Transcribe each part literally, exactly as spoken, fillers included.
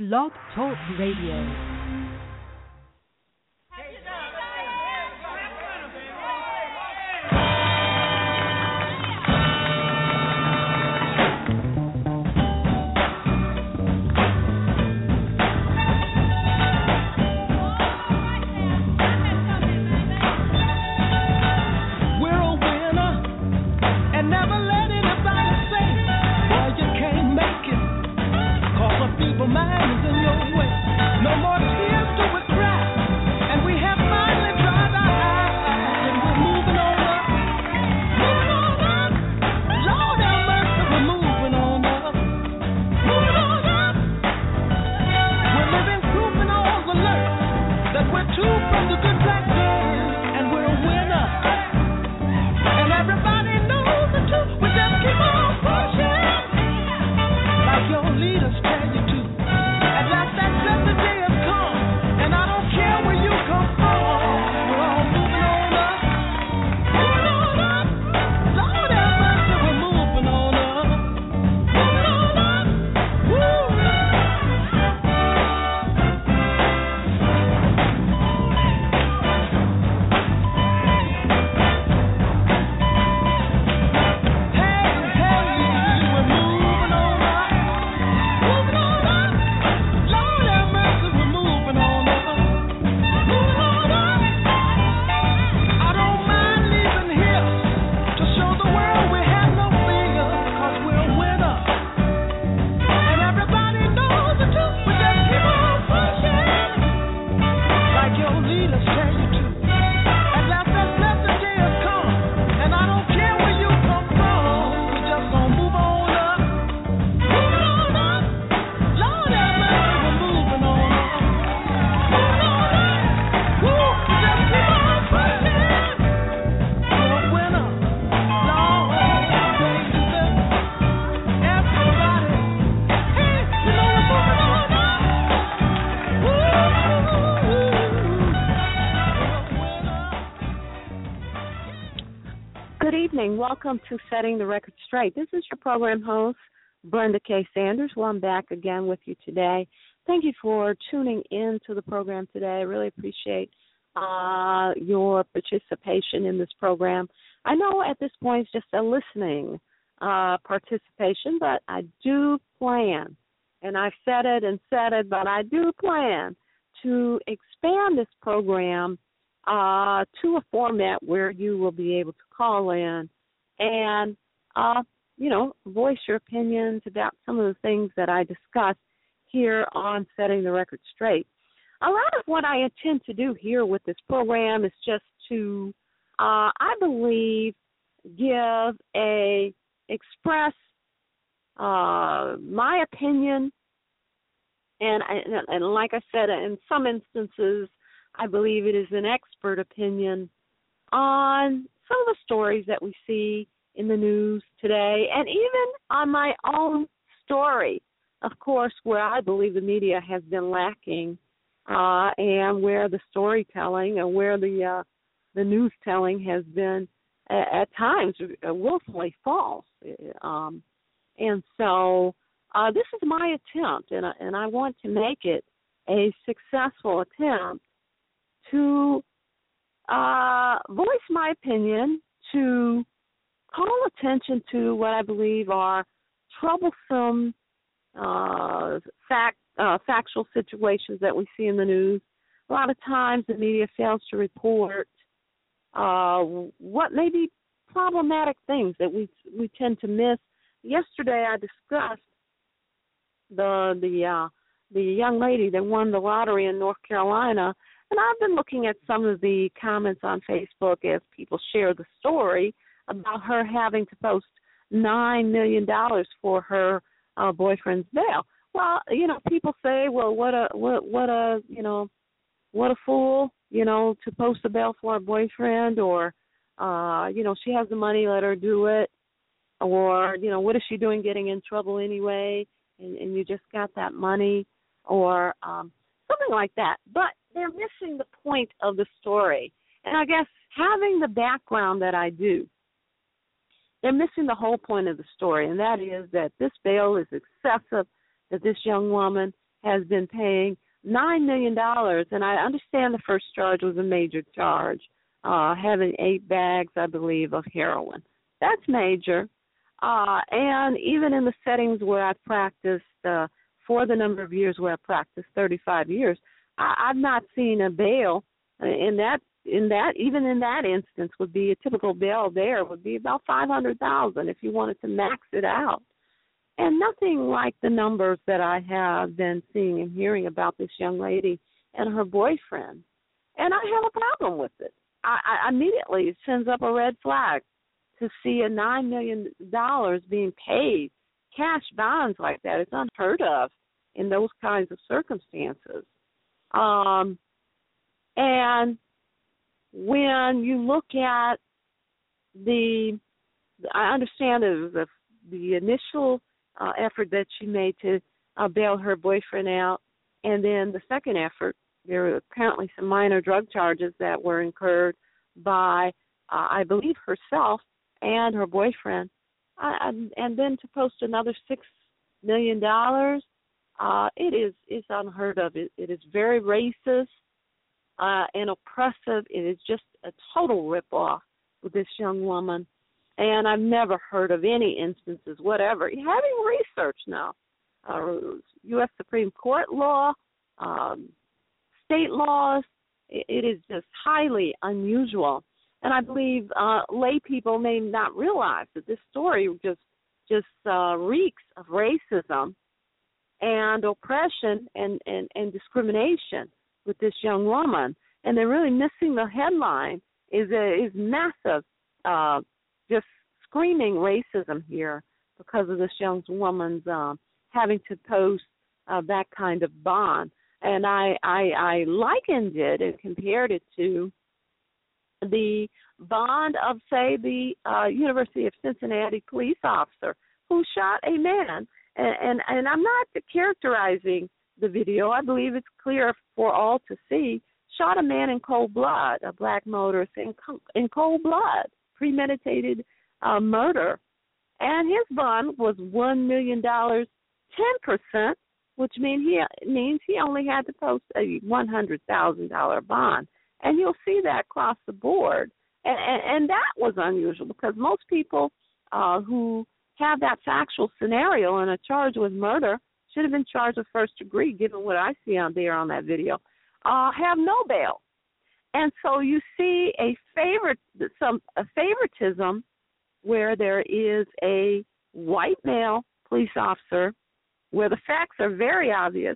Blog Talk Radio. Welcome to Setting the Record Straight. This is your program host, Brenda K. Sanders. Well, I'm back again with you today. Thank you for tuning in to the program today. I really appreciate uh, your participation in this program. I know at this point it's just a listening uh, participation, but I do plan, and I've said it and said it, but I do plan to expand this program uh, to a format where you will be able to call in and, uh, you know, voice your opinions about some of the things that I discuss here on Setting the Record Straight. A lot of what I intend to do here with this program is just to, uh, I believe, give a, express uh, my opinion, and, and, and like I said, in some instances, I believe it is an expert opinion on some of the stories that we see in the news today, and even on my own story, of course, where I believe the media has been lacking, uh, and where the storytelling and where the uh, the news telling has been at, at times willfully false. Um, and so uh, this is my attempt, and I, and I want to make it a successful attempt to uh, voice my opinion, to call attention to what I believe are troublesome uh, fact, uh, factual situations that we see in the news. A lot of times the media fails to report uh, what may be problematic things that we we tend to miss. Yesterday I discussed the the uh, the young lady that won the lottery in North Carolina, and I've been looking at some of the comments on Facebook as people share the story about her having to post nine million dollars for her uh, boyfriend's bail. Well, you know, people say, well, what a, what, what a, you know, what a fool, you know, to post a bail for her boyfriend, or, uh, you know, she has the money, let her do it, or, you know, what is she doing getting in trouble anyway, and, and you just got that money, or um, something like that. But they're missing the point of the story. And I guess having the background that I do, they're missing the whole point of the story, and that is that this bail is excessive, that this young woman has been paying nine million dollars, and I understand the first charge was a major charge, uh, having eight bags, I believe, of heroin. That's major. Uh, and even in the settings where I've practiced uh, for the number of years where I've practiced, thirty-five years, I, I've not seen a bail in that, in that, even in that instance would be a typical bail there would be about five hundred thousand dollars if you wanted to max it out. And nothing like the numbers that I have been seeing and hearing about this young lady and her boyfriend. And I have a problem with it. I, I immediately it sends up a red flag to see a nine million dollars being paid, cash bonds like that. It's unheard of in those kinds of circumstances. Um, and when you look at the, I understand the, the, the initial uh, effort that she made to uh, bail her boyfriend out, and then the second effort, there were apparently some minor drug charges that were incurred by, uh, I believe, herself and her boyfriend, uh, and then to post another six million dollars, uh, it is it's unheard of. It, it is very racist uh, and oppressive. It is just a total ripoff with this young woman, and I've never heard of any instances, whatever. Having research now, uh, U S Supreme Court law, um, state laws, it, it is just highly unusual. And I believe uh, lay people may not realize that this story just just uh, reeks of racism and oppression and, and, and discrimination with this young woman. And they're really missing the headline is a, is massive, uh, just screaming racism here because of this young woman's um, having to post uh, that kind of bond. And I, I, I likened it and compared it to the bond of, say, the uh, University of Cincinnati police officer who shot a man. And, and, and I'm not characterizing the video. I believe it's clear for all to see. Shot a man in cold blood, a black motorist in, in cold blood, premeditated uh, murder. And his bond was one million dollars, ten percent, which mean he, means he only had to post a one hundred thousand dollars bond. And you'll see that across the board. And, and, and that was unusual because most people uh, who have that factual scenario and a charge with murder should have been charged with first degree, given what I see on there on that video, uh, have no bail. And so you see a favorite, some a favoritism where there is a white male police officer where the facts are very obvious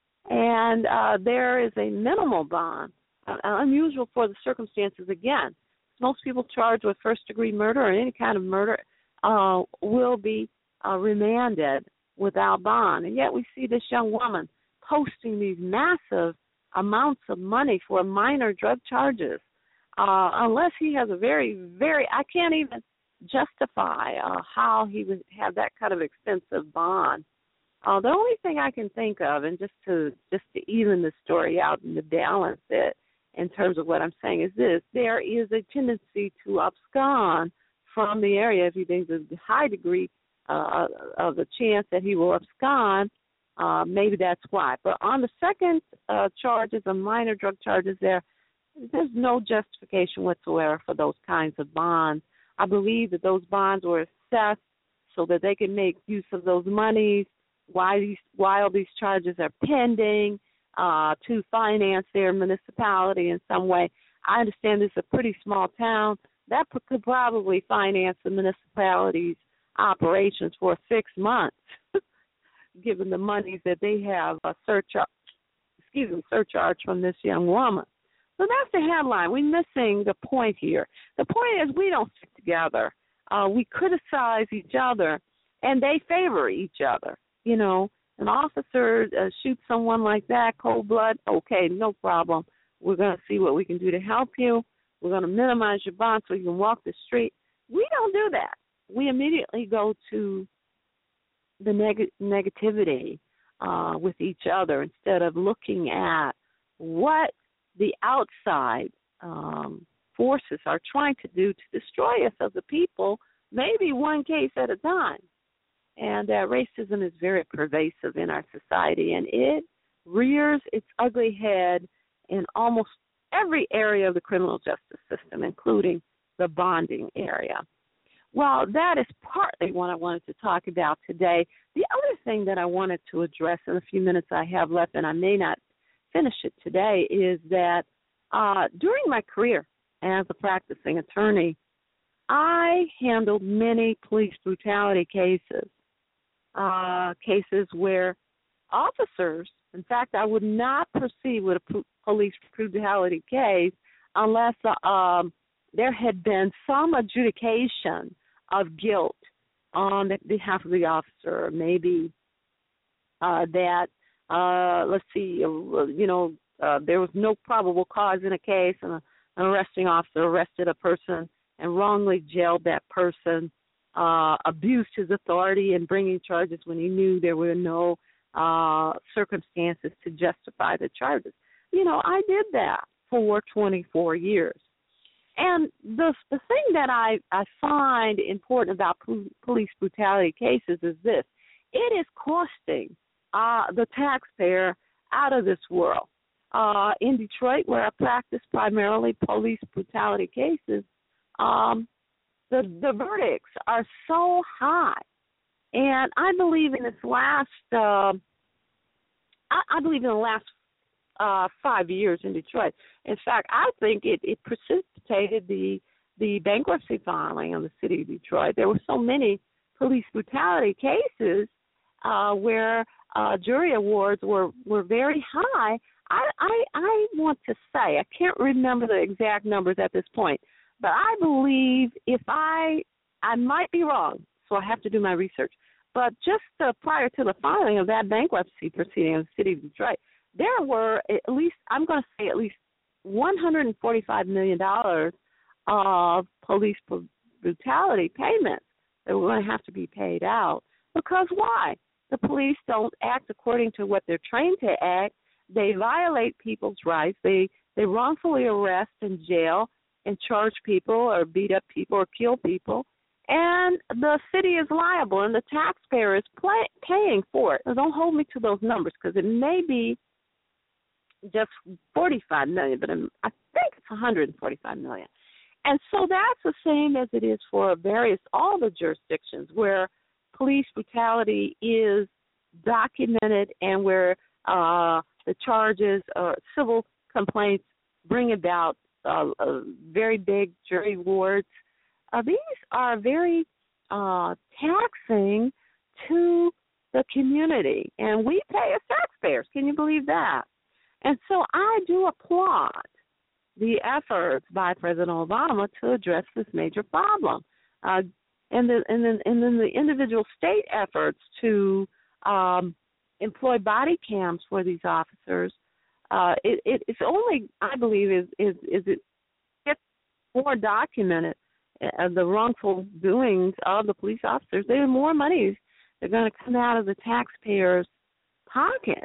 and uh, there is a minimal bond. Uh, unusual for the circumstances again. Most people charged with first-degree murder or any kind of murder uh, will be uh, remanded without bond. And yet we see this young woman posting these massive amounts of money for minor drug charges. Uh, unless he has a very, very, I can't even justify uh, how he would have that kind of expensive bond. Uh, the only thing I can think of, and just to just to even the story out and to balance it, in terms of what I'm saying is this, there is a tendency to abscond from the area if he thinks there's a high degree uh, of the chance that he will abscond. Uh, maybe that's why. But on the second uh, charges, the minor drug charges there, there's no justification whatsoever for those kinds of bonds. I believe that those bonds were assessed so that they can make use of those monies while these, while these charges are pending, Uh, to finance their municipality in some way. I understand this is a pretty small town. That p- could probably finance the municipality's operations for six months, given the monies that they have uh, surcharge, excuse me, surcharge from this young woman. So that's the headline. We're missing the point here. The point is we don't stick together. Uh, we criticize each other, and they favor each other, you know. An officer uh, shoots someone like that, cold blood, okay, no problem. We're going to see what we can do to help you. We're going to minimize your bond so you can walk the street. We don't do that. We immediately go to the neg- negativity uh, with each other instead of looking at what the outside um, forces are trying to do to destroy us as a people, maybe one case at a time. And uh, racism is very pervasive in our society, and it rears its ugly head in almost every area of the criminal justice system, including the bonding area. Well, that is partly what I wanted to talk about today. The other thing that I wanted to address in the few minutes I have left, and I may not finish it today, is that uh, during my career as a practicing attorney, I handled many police brutality cases, uh, cases where officers, in fact, I would not proceed with a police brutality case unless uh, um, there had been some adjudication of guilt on the behalf of the officer, maybe uh, that, uh, let's see, uh, you know, uh, there was no probable cause in a case, and a, an arresting officer arrested a person and wrongly jailed that person, uh, abused his authority in bringing charges when he knew there were no uh, circumstances to justify the charges. You know, I did that for twenty-four years. And the the thing that I, I find important about po- police brutality cases is this. It is costing uh, the taxpayer out of this world. Uh, in Detroit, where I practice primarily police brutality cases, um, the, the verdicts are so high. And I believe in this last, uh, I, I believe in the last uh, five years in Detroit. In fact, I think it, it precipitated the the bankruptcy filing of the city of Detroit. There were so many police brutality cases uh, where uh, jury awards were, were very high. I, I I want to say, I can't remember the exact numbers at this point, but I believe if I, I might be wrong, so I have to do my research, but just uh, prior to the filing of that bankruptcy proceeding in the city of Detroit, there were at least, I'm going to say at least one hundred forty-five million dollars of police brutality payments that were going to have to be paid out. Because why? The police don't act according to what they're trained to act. They violate people's rights. They, they wrongfully arrest and jail and charge people or beat up people or kill people. And the city is liable, and the taxpayer is play, paying for it. Now, don't hold me to those numbers because it may be just forty-five million dollars, but I think it's one hundred forty-five million dollars. And so that's the same as it is for various, all the jurisdictions where police brutality is documented and where uh, the charges or civil complaints bring about uh, uh, very big jury awards. Uh, these are very uh, taxing to the community, and we pay as taxpayers. Can you believe that? And so I do applaud the efforts by President Obama to address this major problem, uh, and, the, and, then, and then the individual state efforts to um, employ body cams for these officers. Uh, it, it, it's only, I believe, is is, is it gets more documented uh, the wrongful doings of the police officers. There are more monies that are going to come out of the taxpayers' pockets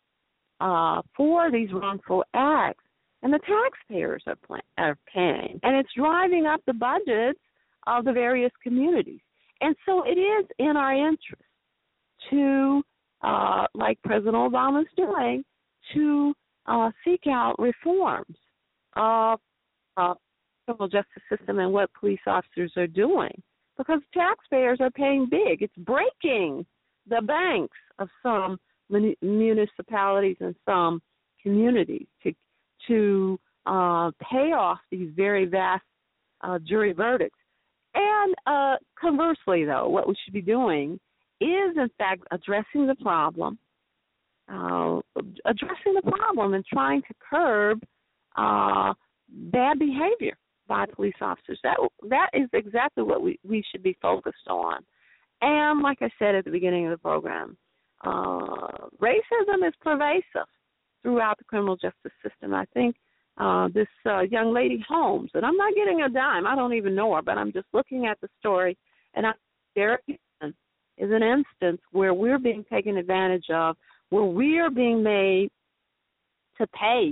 uh, for these wrongful acts, and the taxpayers are, play, are paying, and it's driving up the budgets of the various communities. And so it is in our interest to, uh, like President Obama is doing, to uh, seek out reforms of uh, the criminal justice system and what police officers are doing, because taxpayers are paying big. It's breaking the banks of some municipalities and some communities to to uh, pay off these very vast uh, jury verdicts. And uh, conversely, though, what we should be doing is, in fact, addressing the problem, uh, addressing the problem and trying to curb uh, bad behavior by police officers. That that is exactly what we, we should be focused on. And like I said at the beginning of the program, uh, racism is pervasive throughout the criminal justice system. I think uh, this uh, young lady Holmes, and I'm not getting a dime, I don't even know her, but I'm just looking at the story, and I, there is an instance where we're being taken advantage of, where we are being made to pay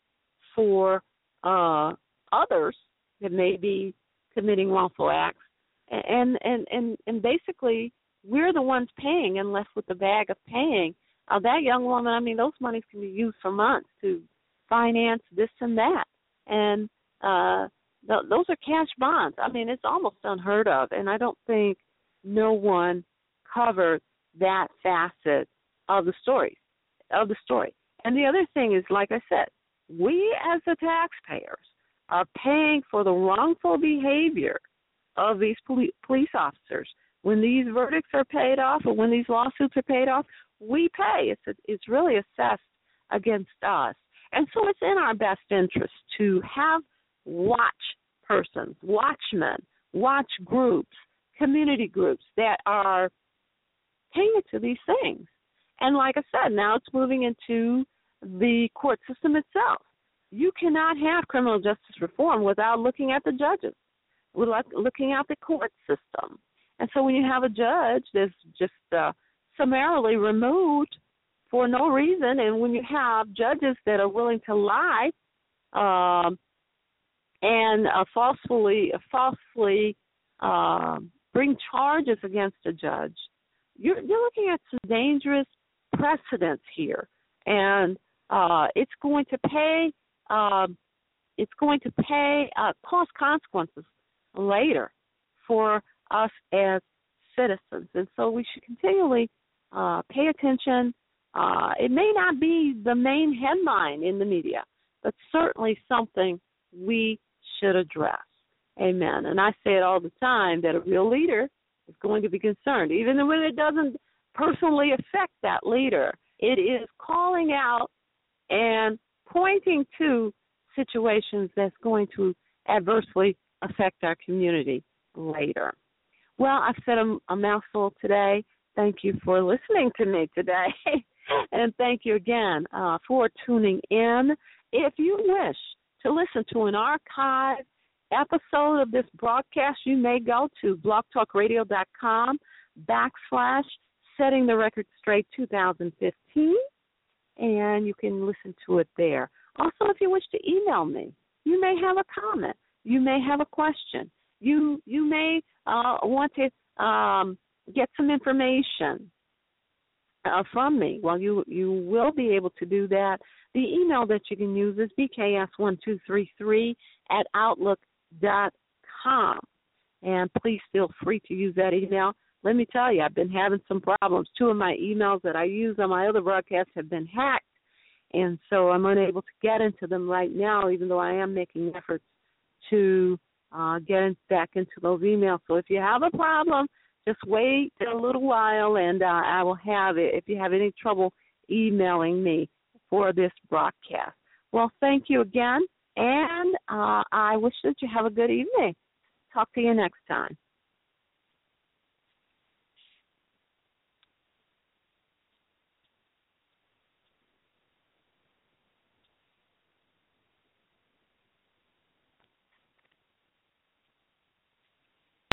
for uh, others that may be committing wrongful acts, and and and and basically we're the ones paying and left with the bag of paying uh, that young woman, I mean, those monies can be used for months to finance this and that. And uh, th- those are cash bonds. I mean, it's almost unheard of, and I don't think no one covered that facet of the story. Of the story. And the other thing is, like I said, we as the taxpayers are paying for the wrongful behavior of these poli- police officers. When these verdicts are paid off or when these lawsuits are paid off, we pay. It's a, it's really assessed against us. And so it's in our best interest to have watch persons, watchmen, watch groups, community groups that are paying attention to these things. And like I said, now it's moving into the court system itself. You cannot have criminal justice reform without looking at the judges, without looking at the court system. And so when you have a judge that's just uh, summarily removed for no reason, and when you have judges that are willing to lie um, and uh, falsely, falsely uh, bring charges against a judge, you're, you're looking at some dangerous precedents here, and uh, it's going to pay. Uh, it's going to pay uh, cause consequences later for us as citizens, and so we should continually uh, pay attention. Uh, it may not be the main headline in the media, but certainly something we should address. Amen. And I say it all the time that a real leader is going to be concerned, even when it doesn't personally affect that leader. It is calling out and pointing to situations that's going to adversely affect our community later. Well, I've said a, a mouthful today. Thank you for listening to me today. And thank you again uh, for tuning in. If you wish to listen to an archive episode of this broadcast, you may go to blogtalkradio.com backslash Setting the Record Straight twenty fifteen, and you can listen to it there. Also, if you wish to email me, you may have a comment. You may have a question. You you may uh, want to um, get some information uh, from me. Well, you, you will be able to do that. The email that you can use is b k s one two three three at outlook dot com. And please feel free to use that email. Let me tell you, I've been having some problems. Two of my emails that I use on my other broadcasts have been hacked, and so I'm unable to get into them right now, even though I am making efforts to uh, get in, back into those emails. So if you have a problem, just wait a little while, and uh, I will have it if you have any trouble emailing me for this broadcast. Well, thank you again, and uh, I wish that you have a good evening. Talk to you next time.